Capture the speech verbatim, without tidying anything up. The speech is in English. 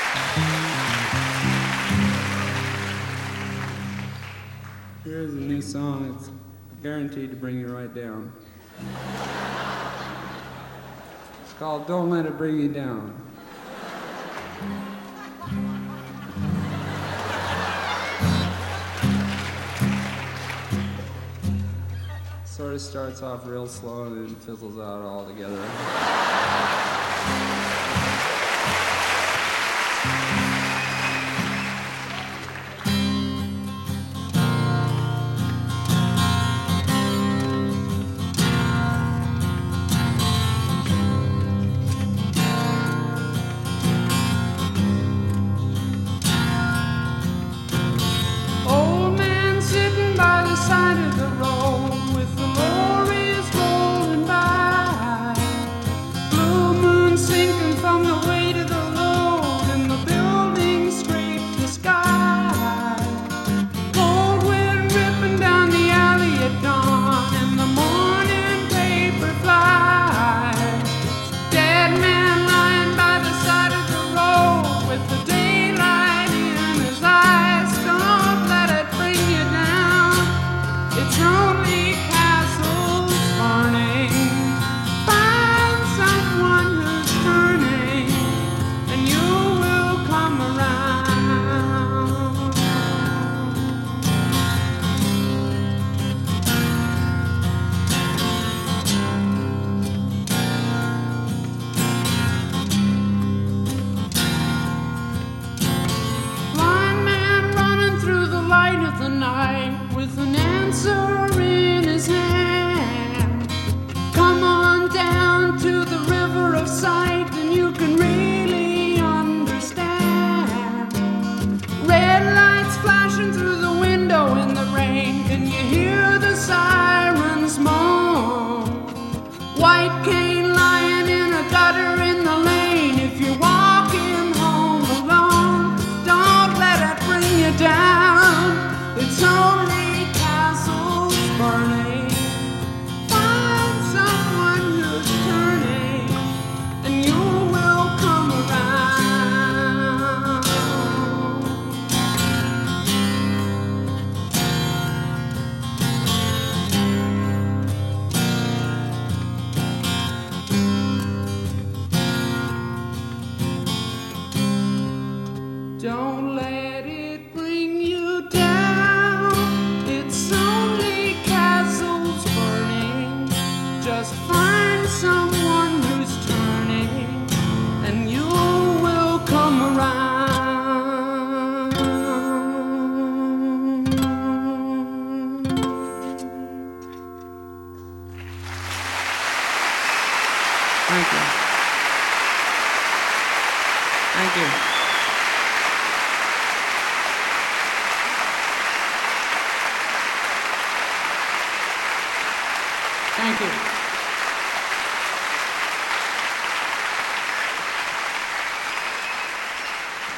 Here's a new song. It's guaranteed to bring you right down. It's called Don't Let It Bring You Down. Sort of starts off real slow and then fizzles out altogether. Old man sitting by the side of the road with the lorries rolling by. Blue moon sinking from the weight of the load and the buildings scrape the sky. Cold wind ripping down the alley at dawn and the morning paper flies. Dead man lying by the side of the road with the daylight in his eyes. Don't let it bring you down. It's only castles burning. Find someone who's turning, and you will come around. Blind man running through the light of the night with an answer in his hand. Come on down to the river of sight and you can really understand. Red lights flashing through the window in the rain. Can you hear the sirens moan? White cane lying in a gutter in the lane. If you're walking home alone, don't let it bring you down. It's only castles burning. Find someone who's turning, and you will come around. Don't let it bring you down. It's only castles burning. Just find someone who's turning, and you will come around. Thank you. Thank you. Thank you.